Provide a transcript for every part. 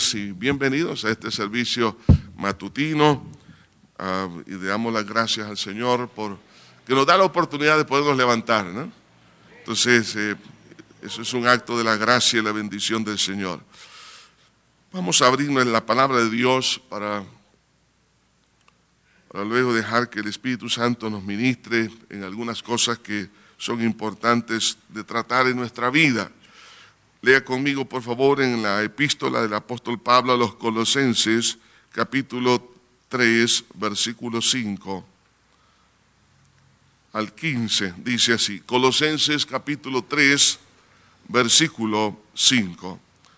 tardes y bienvenidos a este servicio matutino. Y le damos las gracias al Señor por que nos da la oportunidad de podernos levantar, ¿no? Entonces, eso es un acto de la gracia y la bendición del Señor. Vamos a abrirnos en la palabra de Dios para luego dejar que el Espíritu Santo nos ministre en algunas cosas que son importantes de tratar en nuestra vida. Lea conmigo, por favor, en la epístola del apóstol Pablo a los Colosenses, capítulo 3, versículo 5 al 15. Dice así, Colosenses capítulo 3, versículo 5.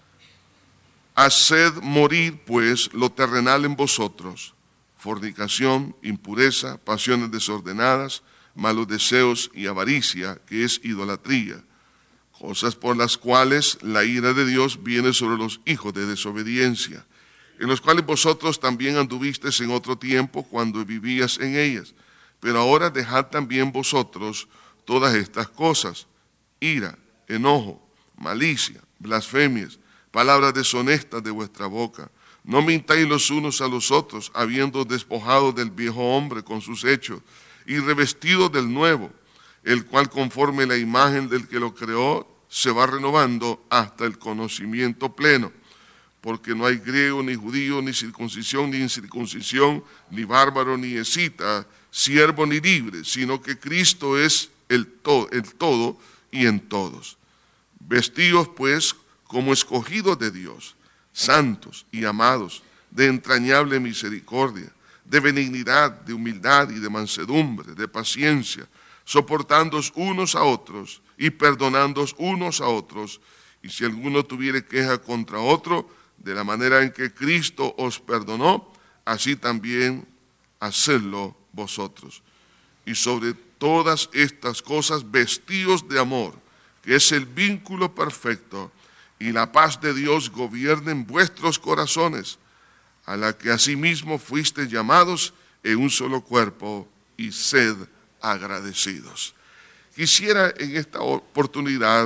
Haced morir, pues, lo terrenal en vosotros, fornicación, impureza, pasiones desordenadas, malos deseos y avaricia, que es idolatría, cosas por las cuales la ira de Dios viene sobre los hijos de desobediencia, en los cuales vosotros también anduvisteis en otro tiempo cuando vivías en ellas. Pero ahora dejad también vosotros todas estas cosas: ira, enojo, malicia, blasfemias, palabras deshonestas de vuestra boca. No mintáis los unos a los otros, habiendo despojado del viejo hombre con sus hechos, y revestido del nuevo, el cual conforme la imagen del que lo creó, se va renovando hasta el conocimiento pleno. Porque no hay griego, ni judío, ni circuncisión, ni incircuncisión, ni bárbaro, ni escita, siervo ni libre, sino que Cristo es el todo y en todos. Vestíos pues como escogidos de Dios, santos y amados, de entrañable misericordia, de benignidad, de humildad y de mansedumbre, de paciencia, soportándoos unos a otros y perdonándoos unos a otros. Y si alguno tuviere queja contra otro, de la manera en que Cristo os perdonó, así también hacedlo vosotros. Y sobre todas estas cosas vestíos de amor, que es el vínculo perfecto, y la paz de Dios gobierne en vuestros corazones, a la que asimismo fuisteis llamados en un solo cuerpo, y sed agradecidos. Quisiera en esta oportunidad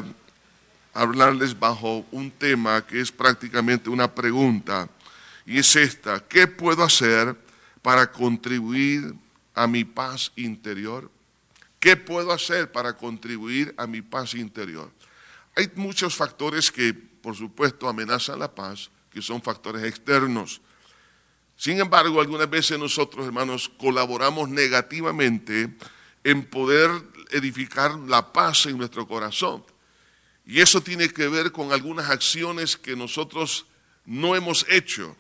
hablarles bajo un tema que es prácticamente una pregunta, y es esta: ¿qué puedo hacer para contribuir a mi paz interior? ¿Qué puedo hacer para contribuir a mi paz interior? Hay muchos factores que, por supuesto, amenazan la paz, que son factores externos. Sin embargo, algunas veces nosotros, hermanos, colaboramos negativamente en poder edificar la paz en nuestro corazón. Y eso tiene que ver con algunas acciones que nosotros no hemos hecho.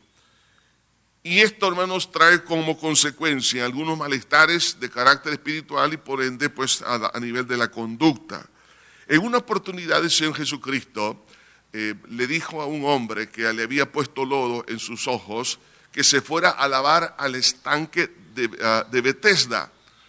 Y esto, hermanos, trae como consecuencia algunos malestares de carácter espiritual y por ende, pues, a nivel de la conducta. En una oportunidad el Señor Jesucristo le dijo a un hombre que le había puesto lodo en sus ojos que se fuera a lavar al estanque de Betesda.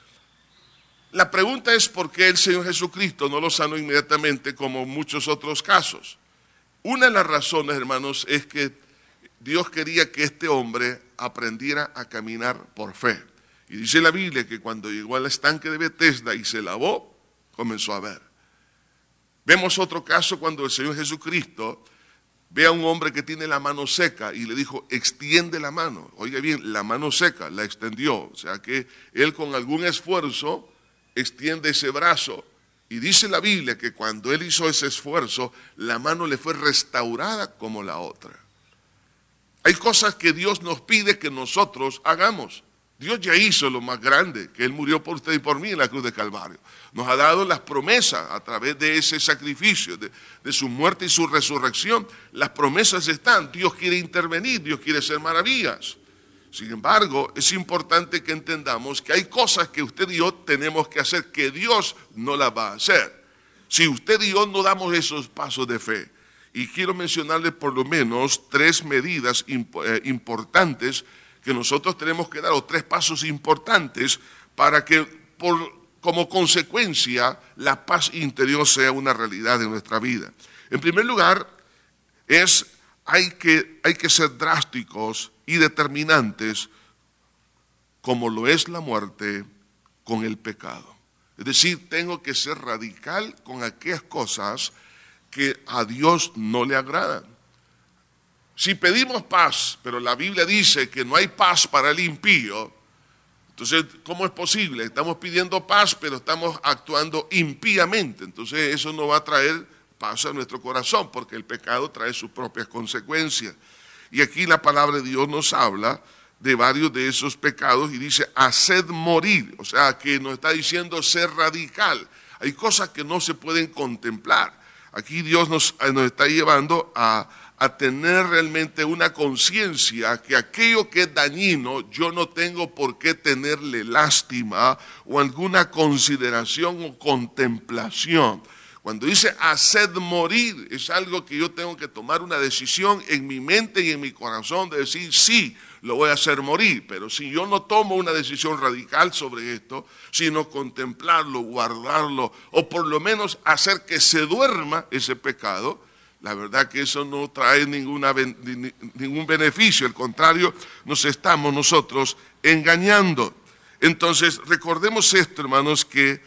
La pregunta es por qué el Señor Jesucristo no lo sanó inmediatamente como en muchos otros casos. Una de las razones, hermanos, es que Dios quería que este hombre aprendiera a caminar por fe. Y dice la Biblia que cuando llegó al estanque de Betesda y se lavó, comenzó a ver. Vemos otro caso cuando el Señor Jesucristo ve a un hombre que tiene la mano seca y le dijo: extiende la mano. Oiga bien, la mano seca la extendió. O sea que él con algún esfuerzo extiende ese brazo. Y dice la Biblia que cuando él hizo ese esfuerzo, la mano le fue restaurada como la otra. Hay cosas que Dios nos pide que nosotros hagamos. Dios ya hizo lo más grande, que Él murió por usted y por mí en la cruz de Calvario. Nos ha dado las promesas a través de ese sacrificio, de su muerte y su resurrección. Las promesas están, Dios quiere intervenir, Dios quiere hacer maravillas. Sin embargo, es importante que entendamos que hay cosas que usted y yo tenemos que hacer que Dios no las va a hacer. Si usted y yo no damos esos pasos de fe. Y quiero mencionarles por lo menos 3 medidas importantes que nosotros tenemos que dar, o 3 pasos importantes para que como consecuencia la paz interior sea una realidad en nuestra vida. En primer lugar, hay que ser drásticos y determinantes como lo es la muerte con el pecado. Es decir, tengo que ser radical con aquellas cosas que a Dios no le agradan. Si pedimos paz, pero la Biblia dice que no hay paz para el impío, entonces, ¿cómo es posible? Estamos pidiendo paz, pero estamos actuando impíamente. Entonces, eso no va a traer paz a nuestro corazón, porque el pecado trae sus propias consecuencias. Y aquí la palabra de Dios nos habla de varios de esos pecados y dice, haced morir. O sea, que nos está diciendo ser radical. Hay cosas que no se pueden contemplar. Aquí Dios nos está llevando a tener realmente una conciencia que aquello que es dañino, yo no tengo por qué tenerle lástima o alguna consideración o contemplación. Cuando dice haced morir, es algo que yo tengo que tomar una decisión en mi mente y en mi corazón de decir sí, lo voy a hacer morir. Pero si yo no tomo una decisión radical sobre esto, sino contemplarlo, guardarlo, o por lo menos hacer que se duerma ese pecado, la verdad que eso no trae ningún beneficio, al contrario, nos estamos nosotros engañando. Entonces, recordemos esto, hermanos, que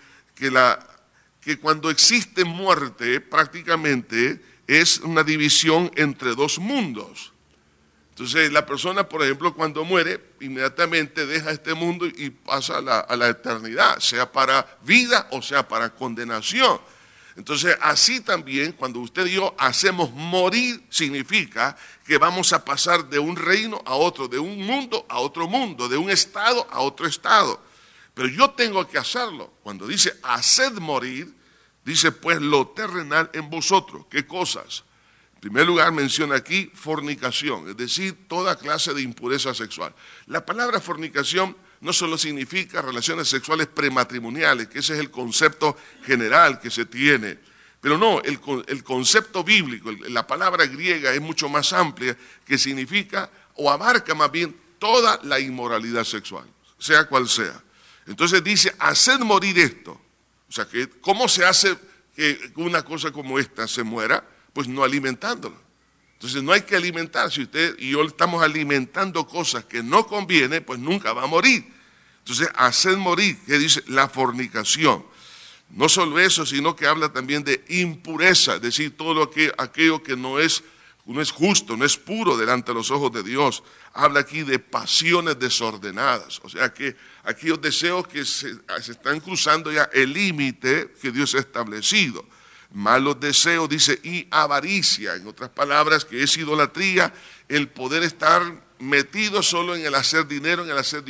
cuando existe muerte, prácticamente es una división entre dos mundos. Entonces, la persona, por ejemplo, cuando muere, inmediatamente deja este mundo y pasa a la eternidad, sea para vida o sea para condenación. Entonces, así también, cuando usted y yo hacemos morir, significa que vamos a pasar de un reino a otro, de un mundo a otro mundo, de un estado a otro estado. Pero yo tengo que hacerlo. Cuando dice haced morir, dice pues lo terrenal en vosotros. ¿Qué cosas? En primer lugar menciona aquí fornicación, es decir, toda clase de impureza sexual. La palabra fornicación no solo significa relaciones sexuales prematrimoniales, que ese es el concepto general que se tiene, pero no, el concepto bíblico, la palabra griega es mucho más amplia, que significa o abarca más bien toda la inmoralidad sexual, sea cual sea. Entonces dice, haced morir esto. O sea, ¿cómo se hace que una cosa como esta se muera? Pues no alimentándolo. Entonces no hay que alimentar. Si usted y yo estamos alimentando cosas que no conviene, pues nunca va a morir. Entonces, haced morir, que dice la fornicación. No solo eso, sino que habla también de impureza, es decir, todo aquello que no es justo, no es puro delante de los ojos de Dios. Habla aquí de pasiones desordenadas, o sea que aquellos deseos que se están cruzando ya el límite que Dios ha establecido. Malos deseos, dice, y avaricia, en otras palabras, que es idolatría, el poder estar metido solo en el hacer dinero,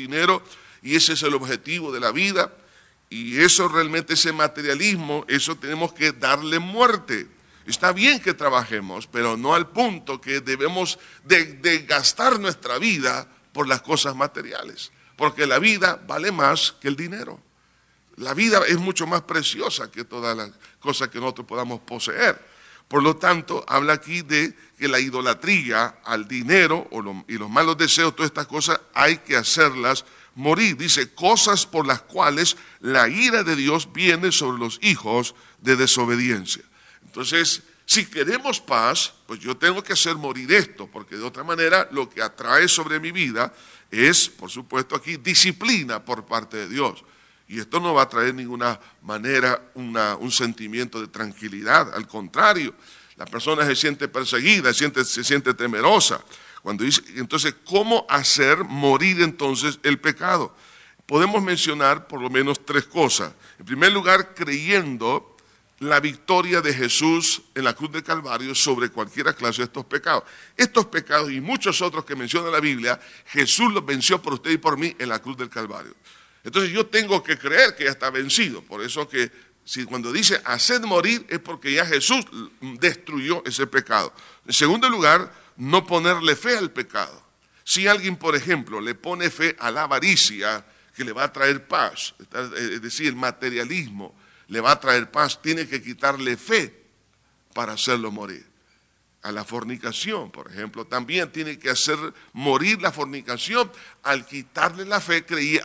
y ese es el objetivo de la vida, y eso realmente, ese materialismo, eso tenemos que darle muerte. Está bien que trabajemos, pero no al punto que debemos de gastar nuestra vida por las cosas materiales, porque la vida vale más que el dinero. La vida es mucho más preciosa que todas las cosas que nosotros podamos poseer. Por lo tanto, habla aquí de que la idolatría al dinero y los malos deseos, todas estas cosas hay que hacerlas morir. Dice, cosas por las cuales la ira de Dios viene sobre los hijos de desobediencia. Entonces, si queremos paz, pues yo tengo que hacer morir esto, porque de otra manera lo que atrae sobre mi vida es, por supuesto aquí, disciplina por parte de Dios. Y esto no va a traer de ninguna manera un sentimiento de tranquilidad. Al contrario, la persona se siente perseguida, se siente temerosa. Entonces, ¿cómo hacer morir entonces el pecado? Podemos mencionar por lo menos tres cosas. En primer lugar, creyendo la victoria de Jesús en la cruz del Calvario sobre cualquiera clase de estos pecados. Estos pecados y muchos otros que menciona la Biblia, Jesús los venció por usted y por mí en la cruz del Calvario. Entonces yo tengo que creer que ya está vencido. Por eso que cuando dice haced morir es porque ya Jesús destruyó ese pecado. En segundo lugar, no ponerle fe al pecado. Si alguien, por ejemplo, le pone fe a la avaricia, que le va a traer paz, es decir, el materialismo le va a traer paz, tiene que quitarle fe para hacerlo morir. A la fornicación, por ejemplo, también tiene que hacer morir la fornicación al quitarle la fe,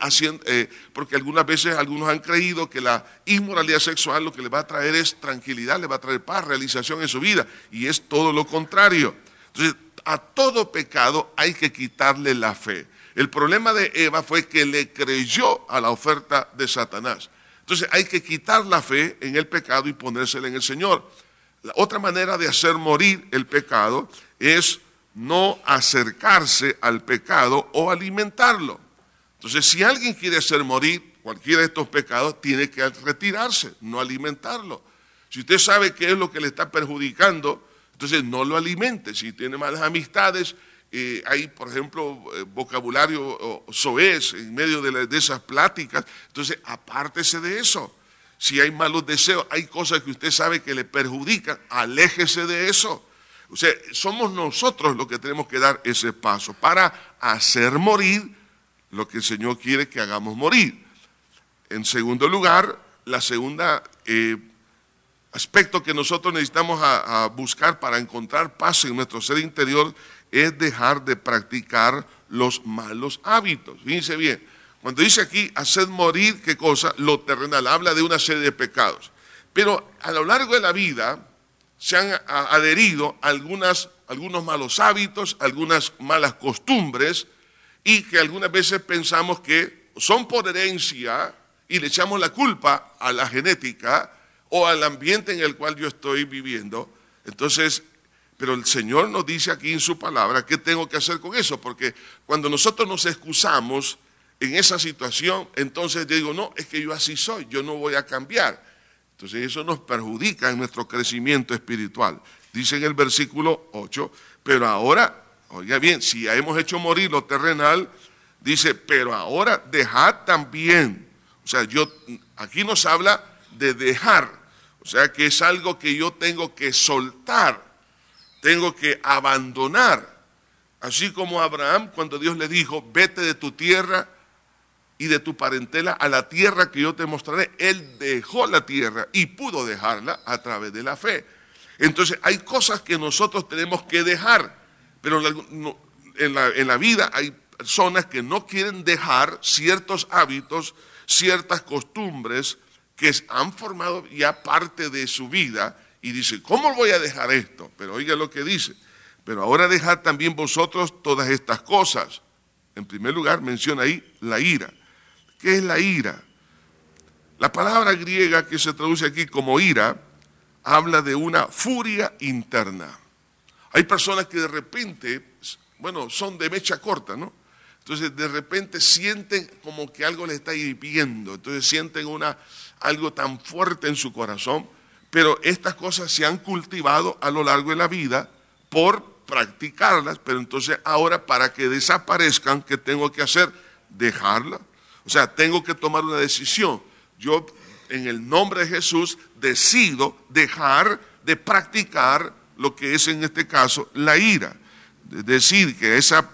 porque algunas veces algunos han creído que la inmoralidad sexual lo que le va a traer es tranquilidad, le va a traer paz, realización en su vida, y es todo lo contrario. Entonces, a todo pecado hay que quitarle la fe. El problema de Eva fue que le creyó a la oferta de Satanás. Entonces hay que quitar la fe en el pecado y ponérsela en el Señor. La otra manera de hacer morir el pecado es no acercarse al pecado o alimentarlo. Entonces, si alguien quiere hacer morir cualquiera de estos pecados, tiene que retirarse, no alimentarlo. Si usted sabe qué es lo que le está perjudicando, entonces no lo alimente. Si tiene malas amistades, hay, por ejemplo, vocabulario soez en medio de esas pláticas, entonces apártese de eso. Si hay malos deseos, hay cosas que usted sabe que le perjudican, aléjese de eso. O sea, somos nosotros los que tenemos que dar ese paso para hacer morir lo que el Señor quiere que hagamos morir. En segundo lugar, la segunda aspecto que nosotros necesitamos a buscar para encontrar paz en nuestro ser interior es dejar de practicar los malos hábitos. Fíjense bien, cuando dice aquí, haced morir, ¿qué cosa? Lo terrenal, habla de una serie de pecados. Pero a lo largo de la vida se han adherido algunos malos hábitos, algunas malas costumbres, y que algunas veces pensamos que son por herencia y le echamos la culpa a la genética o al ambiente en el cual yo estoy viviendo. Entonces, pero el Señor nos dice aquí en su palabra qué tengo que hacer con eso, porque cuando nosotros nos excusamos en esa situación, entonces yo digo, no, es que yo así soy, yo no voy a cambiar. Entonces eso nos perjudica en nuestro crecimiento espiritual. Dice en el versículo 8, pero ahora, oiga bien, si ya hemos hecho morir lo terrenal, dice, pero ahora dejad también. O sea, aquí nos habla de dejar, o sea que es algo que yo tengo que soltar, tengo que abandonar. Así como Abraham, cuando Dios le dijo, vete de tu tierra y de tu parentela a la tierra que yo te mostraré, él dejó la tierra y pudo dejarla a través de la fe. Entonces hay cosas que nosotros tenemos que dejar, pero en la vida hay personas que no quieren dejar ciertos hábitos, ciertas costumbres que han formado ya parte de su vida y dicen, ¿cómo voy a dejar esto? Pero oiga lo que dice, pero ahora dejad también vosotros todas estas cosas. En primer lugar menciona ahí la ira. ¿Qué es la ira? La palabra griega que se traduce aquí como ira habla de una furia interna. Hay personas que de repente, bueno, son de mecha corta, ¿no? Entonces de repente sienten como que algo les está hirviendo, entonces sienten algo tan fuerte en su corazón, pero estas cosas se han cultivado a lo largo de la vida por practicarlas, pero entonces ahora para que desaparezcan, ¿qué tengo que hacer? Dejarlas. O sea, tengo que tomar una decisión. Yo, en el nombre de Jesús, decido dejar de practicar lo que es en este caso la ira. Es decir, que esa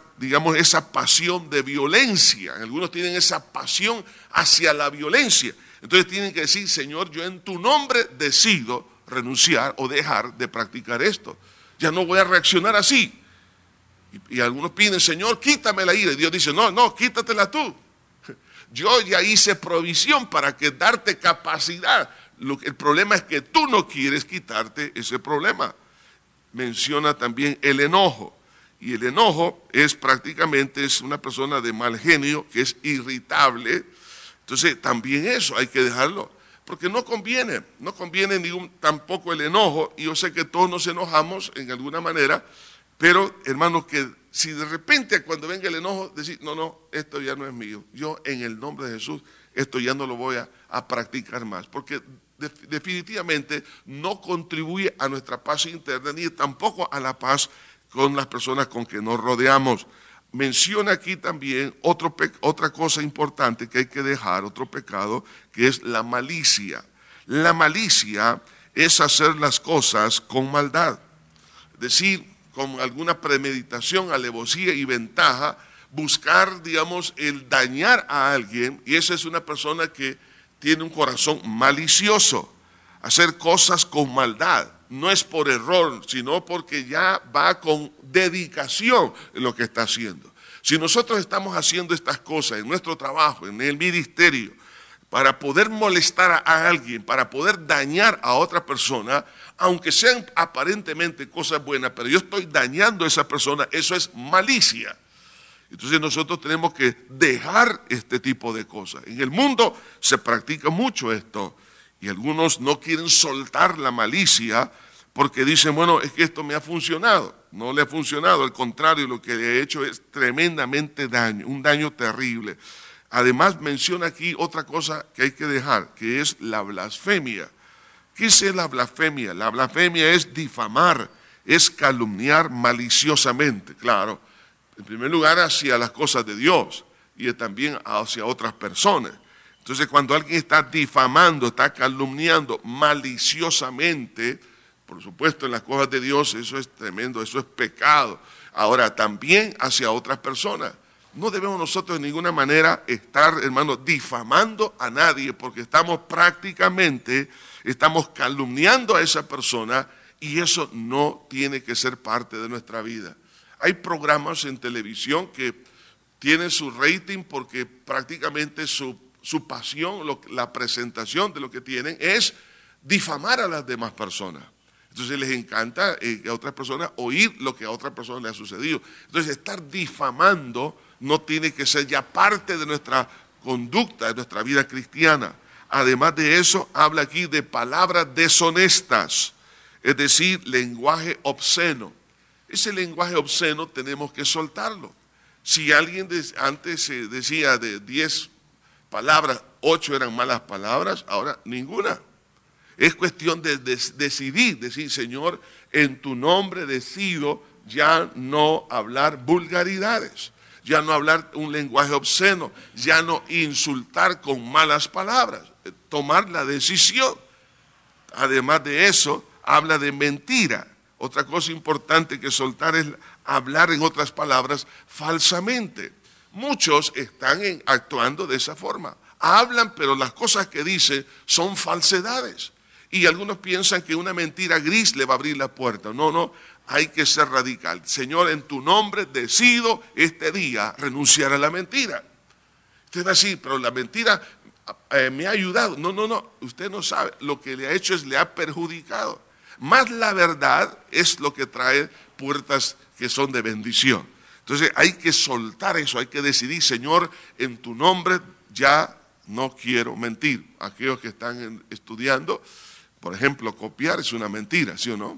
pasión de violencia, algunos tienen esa pasión hacia la violencia. Entonces tienen que decir, Señor, yo en tu nombre decido renunciar o dejar de practicar esto. Ya no voy a reaccionar así. Y algunos piden, Señor, quítame la ira. Y Dios dice, no, quítatela tú. Yo ya hice provisión para darte capacidad. El problema es que tú no quieres quitarte ese problema. Menciona también el enojo. Y el enojo es una persona de mal genio, que es irritable. Entonces también eso hay que dejarlo. Porque no conviene tampoco el enojo. Y yo sé que todos nos enojamos en alguna manera. Pero hermanos, que si de repente cuando venga el enojo, decir, no, esto ya no es mío. Yo en el nombre de Jesús, esto ya no lo voy a practicar más. Porque definitivamente no contribuye a nuestra paz interna, ni tampoco a la paz con las personas con que nos rodeamos. Menciona aquí también otra cosa importante que hay que dejar, otro pecado, que es la malicia. La malicia es hacer las cosas con maldad. Es decir, con alguna premeditación, alevosía y ventaja, buscar, el dañar a alguien, y esa es una persona que tiene un corazón malicioso, hacer cosas con maldad, no es por error, sino porque ya va con dedicación en lo que está haciendo. Si nosotros estamos haciendo estas cosas en nuestro trabajo, en el ministerio, para poder molestar a alguien, para poder dañar a otra persona, aunque sean aparentemente cosas buenas, pero yo estoy dañando a esa persona, eso es malicia. Entonces nosotros tenemos que dejar este tipo de cosas. En el mundo se practica mucho esto y algunos no quieren soltar la malicia porque dicen, bueno, es que esto me ha funcionado. No le ha funcionado, al contrario, lo que le ha hecho es tremendamente daño, un daño terrible. Además menciona aquí otra cosa que hay que dejar, que es la blasfemia. ¿Qué es la blasfemia? La blasfemia es difamar, es calumniar maliciosamente, claro. En primer lugar, hacia las cosas de Dios y también hacia otras personas. Entonces, cuando alguien está difamando, está calumniando maliciosamente, por supuesto, en las cosas de Dios, eso es tremendo, eso es pecado. Ahora, también hacia otras personas. No debemos nosotros de ninguna manera estar, hermano, difamando a nadie, porque estamos calumniando a esa persona y eso no tiene que ser parte de nuestra vida. Hay programas en televisión que tienen su rating porque prácticamente su pasión, la presentación de lo que tienen es difamar a las demás personas. Entonces les encanta a otras personas oír lo que a otras personas les ha sucedido. Entonces estar difamando no tiene que ser ya parte de nuestra conducta, de nuestra vida cristiana. Además de eso, habla aquí de palabras deshonestas, es decir, lenguaje obsceno. Ese lenguaje obsceno tenemos que soltarlo. Si alguien antes decía de 10 palabras, 8 eran malas palabras, ahora ninguna. Es cuestión de decidir, decir, Señor, en tu nombre decido ya no hablar vulgaridades, ya no hablar un lenguaje obsceno, ya no insultar con malas palabras, tomar la decisión. Además de eso, habla de mentira. Otra cosa importante que soltar es hablar, en otras palabras, falsamente. Muchos están actuando de esa forma. Hablan, pero las cosas que dicen son falsedades. Y algunos piensan que una mentira gris le va a abrir la puerta. No, hay que ser radical. Señor, en tu nombre decido este día renunciar a la mentira. Usted va a decir, pero la mentira me ha ayudado. No, usted no sabe. Lo que le ha hecho es le ha perjudicado. Más la verdad es lo que trae puertas que son de bendición. Entonces hay que soltar eso, hay que decidir, Señor, en tu nombre ya no quiero mentir. Aquellos que están estudiando, por ejemplo, copiar es una mentira, ¿sí o no?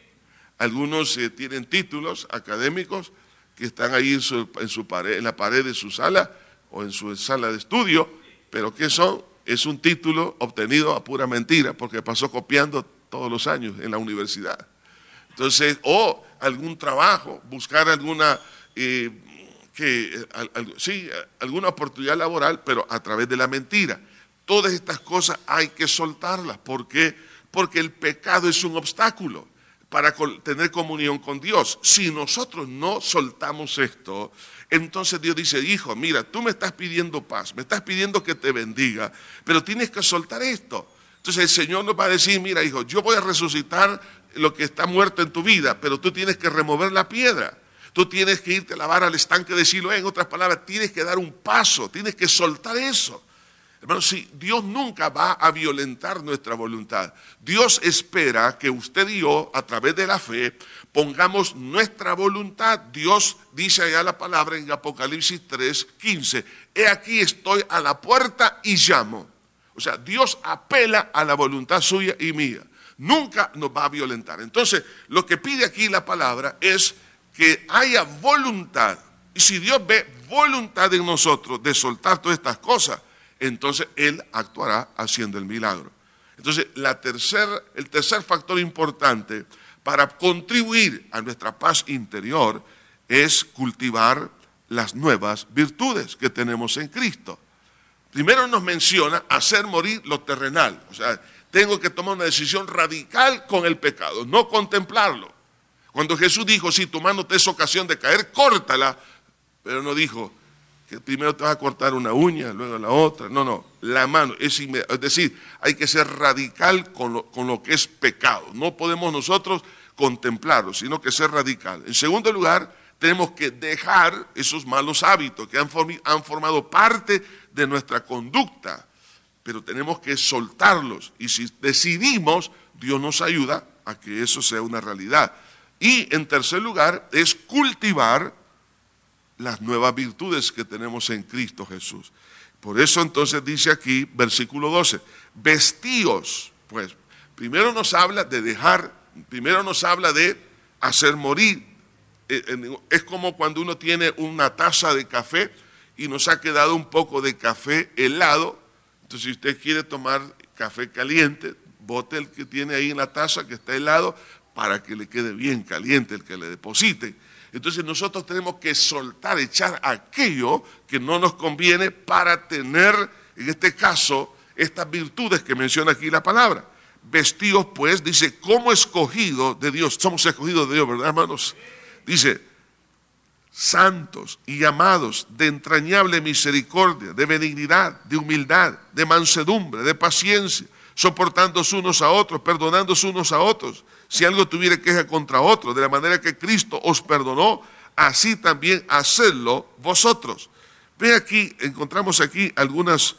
Algunos tienen títulos académicos que están ahí en la pared de su sala o en su sala de estudio, pero ¿qué son? Es un título obtenido a pura mentira porque pasó copiando todos los años en la universidad. Entonces, o algún trabajo, buscar alguna oportunidad laboral, pero a través de la mentira. Todas estas cosas hay que soltarlas. ¿Por qué? Porque el pecado es un obstáculo para tener comunión con Dios. Si nosotros no soltamos esto, entonces Dios dice, hijo, mira, tú me estás pidiendo paz, me estás pidiendo que te bendiga, pero tienes que soltar esto. Entonces el Señor nos va a decir, mira, hijo, yo voy a resucitar lo que está muerto en tu vida, pero tú tienes que remover la piedra. Tú tienes que irte a lavar al estanque de Siloé. En otras palabras, tienes que dar un paso, tienes que soltar eso. Hermanos, sí, Dios nunca va a violentar nuestra voluntad. Dios espera que usted y yo, a través de la fe, pongamos nuestra voluntad. Dios dice allá la palabra en Apocalipsis 3:15, he aquí estoy a la puerta y llamo. O sea, Dios apela a la voluntad suya y mía. Nunca nos va a violentar. Entonces, lo que pide aquí la palabra es que haya voluntad. Y si Dios ve voluntad en nosotros de soltar todas estas cosas, entonces Él actuará haciendo el milagro. Entonces, el tercer factor importante para contribuir a nuestra paz interior es cultivar las nuevas virtudes que tenemos en Cristo. Primero nos menciona hacer morir lo terrenal. O sea, tengo que tomar una decisión radical con el pecado, no contemplarlo. Cuando Jesús dijo, si tu mano te es ocasión de caer, córtala. Pero no dijo que primero te vas a cortar una uña, luego la otra. No, la mano. Es decir, hay que ser radical con lo que es pecado. No podemos nosotros contemplarlo, sino que ser radical. En segundo lugar, tenemos que dejar esos malos hábitos que han formado parte de nuestra conducta, pero tenemos que soltarlos. Y si decidimos, Dios nos ayuda a que eso sea una realidad. Y en tercer lugar, es cultivar las nuevas virtudes que tenemos en Cristo Jesús. Por eso entonces dice aquí, versículo 12, vestíos. Pues primero nos habla de dejar Primero nos habla de hacer morir. Es como cuando uno tiene una taza de café y nos ha quedado un poco de café helado. Entonces, si usted quiere tomar café caliente, bote el que tiene ahí en la taza que está helado para que le quede bien caliente el que le deposite. Entonces nosotros tenemos que soltar, echar aquello que no nos conviene para tener, en este caso, estas virtudes que menciona aquí la palabra. Vestidos pues, dice, como escogido de Dios. Somos escogidos de Dios, ¿verdad, hermanos? Dice, santos y amados de entrañable misericordia, de benignidad, de humildad, de mansedumbre, de paciencia, soportándose unos a otros, perdonándose unos a otros, si algo tuviera queja contra otro, de la manera que Cristo os perdonó, así también hacedlo vosotros. Ve aquí, encontramos aquí algunas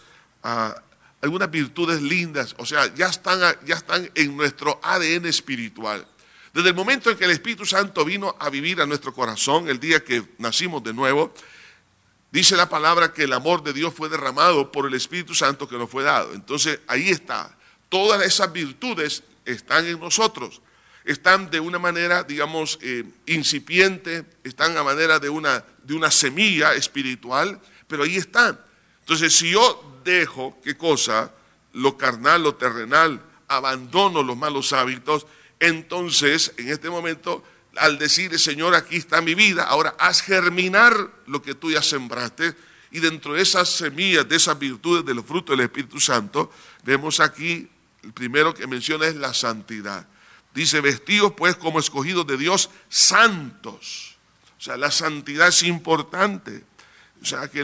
virtudes lindas, o sea, ya están en nuestro ADN espiritual. Desde el momento en que el Espíritu Santo vino a vivir a nuestro corazón, el día que nacimos de nuevo, dice la palabra que el amor de Dios fue derramado por el Espíritu Santo que nos fue dado. Entonces, ahí está. Todas esas virtudes están en nosotros. Están de una manera, digamos, incipiente, están a manera de una semilla espiritual, pero ahí están. Entonces, si yo dejo, ¿qué cosa? Lo carnal, lo terrenal, abandono los malos hábitos, entonces, en este momento, al decir, Señor, aquí está mi vida, ahora haz germinar lo que tú ya sembraste, y dentro de esas semillas, de esas virtudes, de los frutos del Espíritu Santo, vemos aquí, el primero que menciona es la santidad. Dice, vestidos pues como escogidos de Dios, santos. O sea, la santidad es importante. O sea, que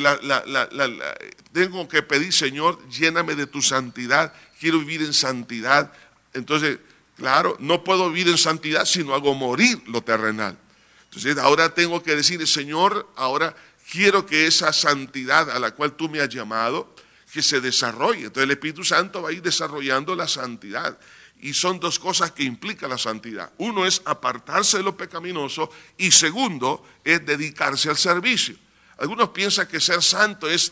tengo que pedir, Señor, lléname de tu santidad, quiero vivir en santidad. Entonces, claro, no puedo vivir en santidad si no hago morir lo terrenal. Entonces, ahora tengo que decir, Señor, ahora quiero que esa santidad a la cual tú me has llamado, que se desarrolle. Entonces, el Espíritu Santo va a ir desarrollando la santidad. Y son dos cosas que implica la santidad. Uno es apartarse de lo pecaminoso y segundo es dedicarse al servicio. Algunos piensan que ser santo es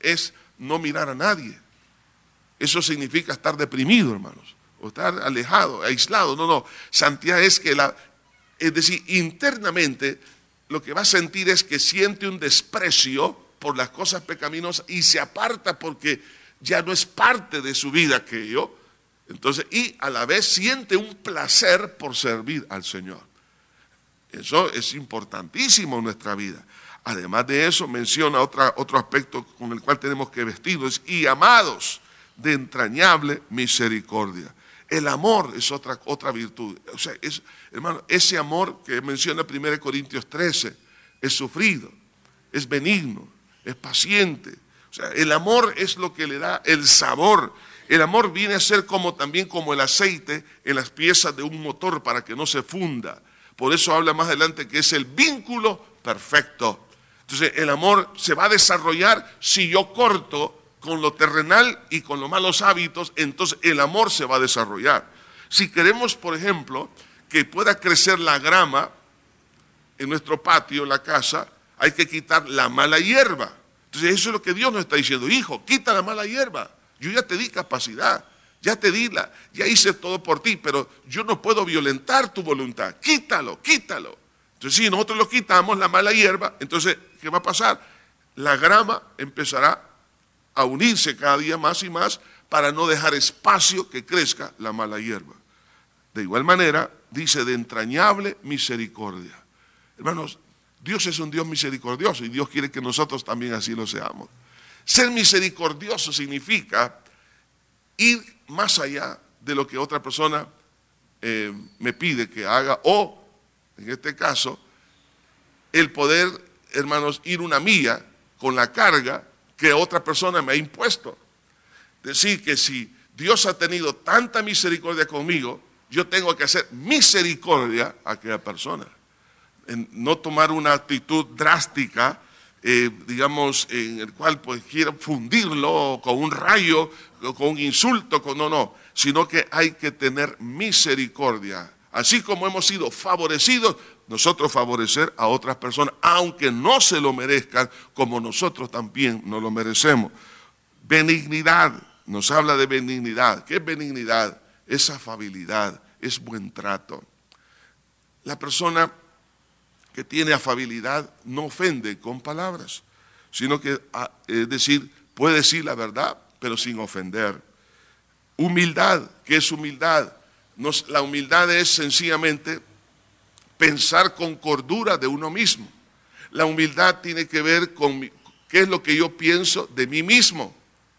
no mirar a nadie. Eso significa estar deprimido, hermanos, o estar alejado, aislado. No. Santidad es es decir, internamente lo que va a sentir es que siente un desprecio por las cosas pecaminosas y se aparta porque ya no es parte de su vida aquello. Entonces, y a la vez siente un placer por servir al Señor. Eso es importantísimo en nuestra vida. Además de eso, menciona otro aspecto con el cual tenemos que vestirnos, y amados de entrañable misericordia. El amor es otra virtud. O sea, hermano, ese amor que menciona 1 Corintios 13, es sufrido, es benigno, es paciente. O sea, el amor es lo que le da el sabor. El amor viene a ser también como el aceite en las piezas de un motor para que no se funda. Por eso habla más adelante que es el vínculo perfecto. Entonces el amor se va a desarrollar si yo corto con lo terrenal y con los malos hábitos, entonces el amor se va a desarrollar. Si queremos, por ejemplo, que pueda crecer la grama en nuestro patio, en la casa, hay que quitar la mala hierba. Entonces eso es lo que Dios nos está diciendo: hijo, quita la mala hierba. Yo ya te di capacidad, ya ya hice todo por ti, pero yo no puedo violentar tu voluntad. Quítalo. Entonces, si nosotros lo quitamos, la mala hierba, entonces, ¿qué va a pasar? La grama empezará a unirse cada día más y más para no dejar espacio que crezca la mala hierba. De igual manera, dice, de entrañable misericordia. Hermanos, Dios es un Dios misericordioso y Dios quiere que nosotros también así lo seamos. Ser misericordioso significa ir más allá de lo que otra persona me pide que haga, o, en este caso, el poder, hermanos, ir una milla con la carga que otra persona me ha impuesto. Decir que si Dios ha tenido tanta misericordia conmigo, yo tengo que hacer misericordia a aquella persona. No tomar una actitud drástica, digamos, en el cual pues quiero fundirlo con un rayo, con un insulto, no, sino que hay que tener misericordia. Así como hemos sido favorecidos, nosotros favorecer a otras personas, aunque no se lo merezcan, como nosotros también nos lo merecemos. Benignidad, nos habla de benignidad. ¿Qué es benignidad? Es afabilidad, es buen trato. La persona que tiene afabilidad no ofende con palabras, sino que, es decir, puede decir la verdad, pero sin ofender. Humildad, ¿qué es humildad? La humildad es sencillamente pensar con cordura de uno mismo. La humildad tiene que ver con qué es lo que yo pienso de mí mismo.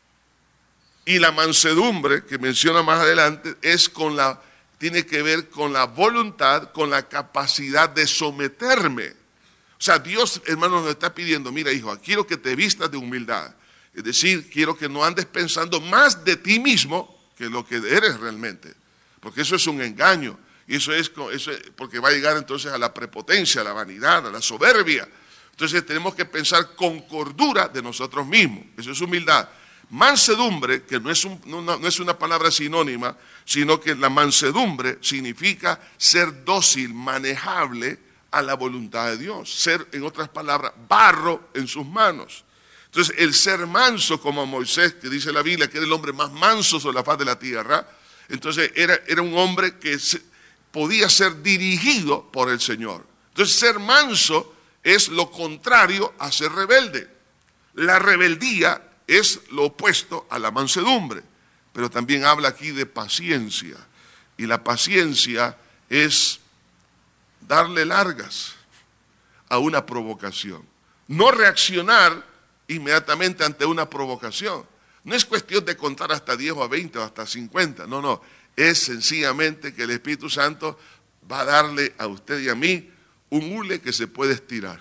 Y la mansedumbre, que menciona más adelante, tiene que ver con la voluntad, con la capacidad de someterme. O sea, Dios, hermanos, nos está pidiendo, mira, hijo, quiero que te vistas de humildad. Es decir, quiero que no andes pensando más de ti mismo que lo que eres realmente. Porque eso es un engaño. Y eso es porque va a llegar entonces a la prepotencia, a la vanidad, a la soberbia. Entonces tenemos que pensar con cordura de nosotros mismos. Eso es humildad. Mansedumbre, que no es una palabra sinónima, sino que la mansedumbre significa ser dócil, manejable a la voluntad de Dios. Ser, en otras palabras, barro en sus manos. Entonces, el ser manso como Moisés, que dice la Biblia que era el hombre más manso sobre la faz de la tierra, entonces era un hombre que podía ser dirigido por el Señor. Entonces, ser manso es lo contrario a ser rebelde. La rebeldía es lo opuesto a la mansedumbre, pero también habla aquí de paciencia, y la paciencia es darle largas a una provocación, no reaccionar inmediatamente ante una provocación. No es cuestión de contar hasta 10 o a 20 o hasta 50, no, es sencillamente que el Espíritu Santo va a darle a usted y a mí un hule que se puede estirar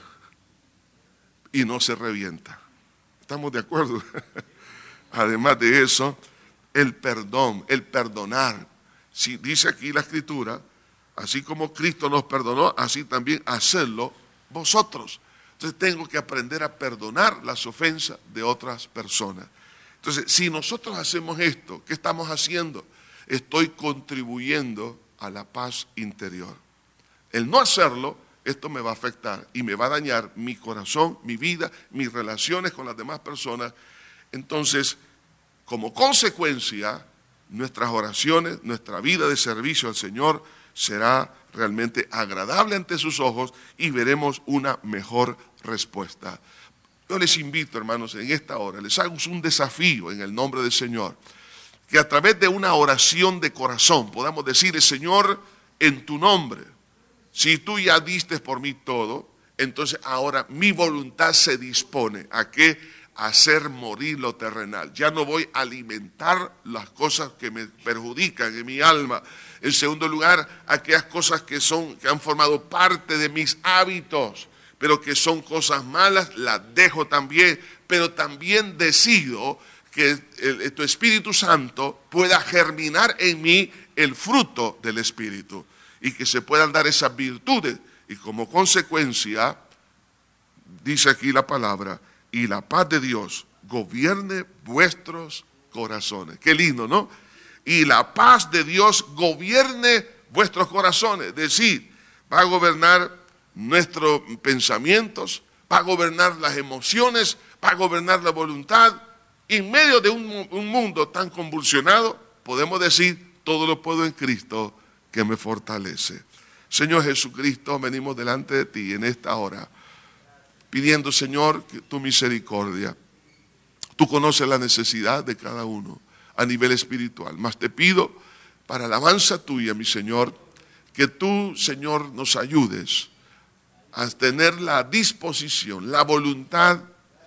y no se revienta. ¿Estamos de acuerdo? Además de eso, el perdón, el perdonar. Si dice aquí la Escritura, así como Cristo nos perdonó, así también hacedlo vosotros. Entonces tengo que aprender a perdonar las ofensas de otras personas. Entonces, si nosotros hacemos esto, ¿qué estamos haciendo? Estoy contribuyendo a la paz interior. El no hacerlo, esto me va a afectar y me va a dañar mi corazón, mi vida, mis relaciones con las demás personas. Entonces, como consecuencia, nuestras oraciones, nuestra vida de servicio al Señor será realmente agradable ante sus ojos y veremos una mejor respuesta. Yo les invito, hermanos, en esta hora, les hago un desafío en el nombre del Señor, que a través de una oración de corazón podamos decirle, Señor, en tu nombre, si tú ya diste por mí todo, entonces ahora mi voluntad se dispone a que hacer morir lo terrenal. Ya no voy a alimentar las cosas que me perjudican en mi alma. En segundo lugar, aquellas cosas que han formado parte de mis hábitos, pero que son cosas malas, las dejo también, pero también decido que tu Espíritu Santo pueda germinar en mí el fruto del Espíritu y que se puedan dar esas virtudes. Y como consecuencia, dice aquí la palabra, y la paz de Dios gobierne vuestros corazones. Qué lindo, ¿no? Y la paz de Dios gobierne vuestros corazones. Es decir, va a gobernar nuestros pensamientos, va a gobernar las emociones, va a gobernar la voluntad. En medio de un mundo tan convulsionado, podemos decir, todo lo puedo en Cristo que me fortalece. Señor Jesucristo, venimos delante de ti en esta hora, pidiendo, Señor, que tu misericordia. Tú conoces la necesidad de cada uno a nivel espiritual. Mas te pido, para alabanza tuya, mi Señor, que tú, Señor, nos ayudes a tener la disposición, la voluntad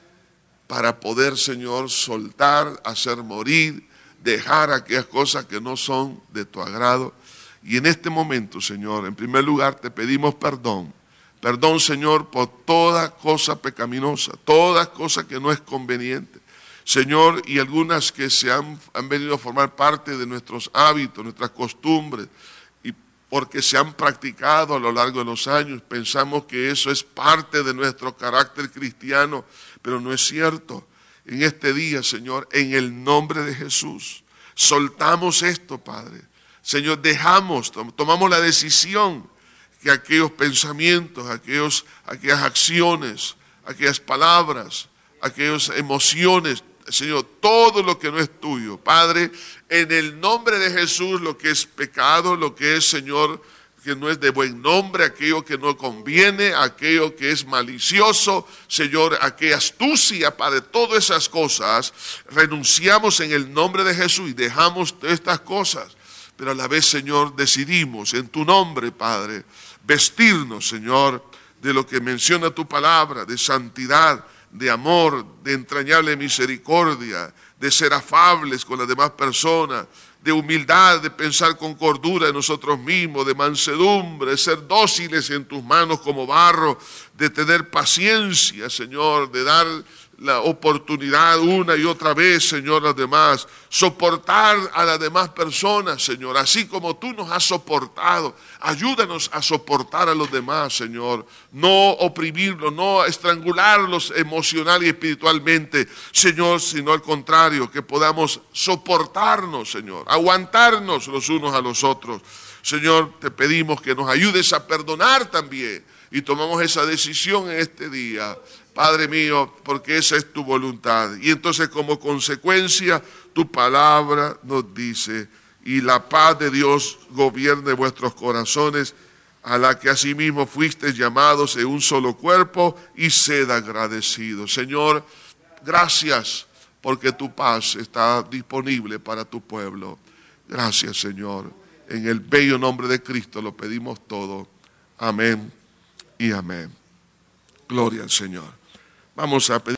para poder, Señor, soltar, hacer morir, dejar aquellas cosas que no son de tu agrado. Y en este momento, Señor, en primer lugar te pedimos perdón. Perdón, Señor, por toda cosa pecaminosa, toda cosa que no es conveniente. Señor, y algunas que han venido a formar parte de nuestros hábitos, nuestras costumbres, y porque se han practicado a lo largo de los años, pensamos que eso es parte de nuestro carácter cristiano, pero no es cierto. En este día, Señor, en el nombre de Jesús, soltamos esto, Padre. Señor, tomamos la decisión que aquellos pensamientos, aquellas acciones, aquellas palabras, aquellas emociones, Señor, todo lo que no es tuyo, Padre, en el nombre de Jesús, lo que es pecado, lo que es, Señor, que no es de buen nombre, aquello que no conviene, aquello que es malicioso, Señor, aquella astucia, Padre, todas esas cosas, renunciamos en el nombre de Jesús y dejamos estas cosas, pero a la vez, Señor, decidimos en tu nombre, Padre, vestirnos, Señor, de lo que menciona tu palabra, de santidad, de amor, de entrañable misericordia, de ser afables con las demás personas, de humildad, de pensar con cordura en nosotros mismos, de mansedumbre, de ser dóciles en tus manos como barro, de tener paciencia, Señor, de dar la oportunidad una y otra vez, Señor, a las demás, soportar a las demás personas, Señor, así como tú nos has soportado. Ayúdanos a soportar a los demás, Señor, no oprimirlos, no estrangularlos emocional y espiritualmente, Señor, sino al contrario, que podamos soportarnos, Señor, aguantarnos los unos a los otros. Señor, te pedimos que nos ayudes a perdonar también y tomamos esa decisión en este día, Padre mío, porque esa es tu voluntad. Y entonces como consecuencia, tu palabra nos dice, y la paz de Dios gobierne vuestros corazones, a la que asimismo fuisteis llamados en un solo cuerpo, y sed agradecidos. Señor, gracias porque tu paz está disponible para tu pueblo. Gracias, Señor. En el bello nombre de Cristo lo pedimos todo. Amén y amén. Gloria al Señor. Vamos a pedir.